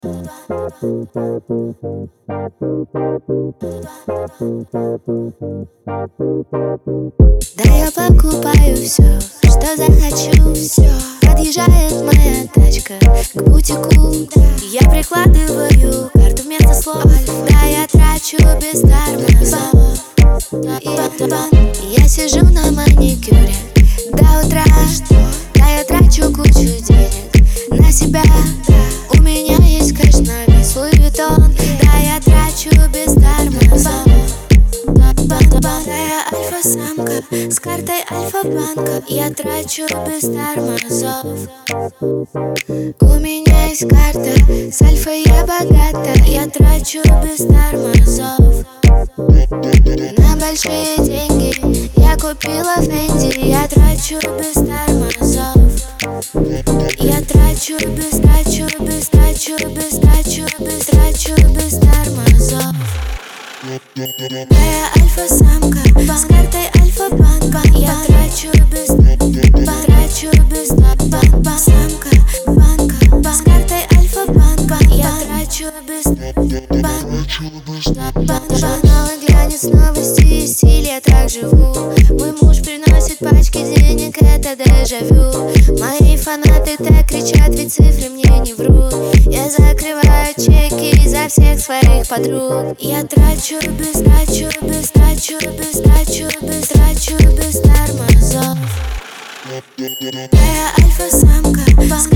Да я покупаю все, что захочу, все. Подъезжает моя тачка к бутику. Я прикладываю карту вместо слов. Да, я трачу без тормозов. Я сижу на маникюре до утра. Да, я трачу кучу денег на себя. У меня есть кэш на весь Луи Виттон. Да, я трачу без тормозов. Да, я альфа-самка с картой Альфа-банка. Я трачу без тормозов. У меня есть карта с альфой, я богата. Я трачу без тормозов. На большие деньги я купила Фенди. Я трачу без тормозов. Я трачу без тормозов. Да, я альфа-самка с картой Альфа-банка. Я трачу без самка банка с картой Альфа-банка. Я трачу без журналы, глянец, новости и стиль. Я так живу. Мой муж приносит пачки денег, это дежавю. Мои фанаты так кричат, ведь цифры мне не врут. Я закрываю чеки за всех своих подруг. Я трачу без тормозов. Да, я альфа-самка с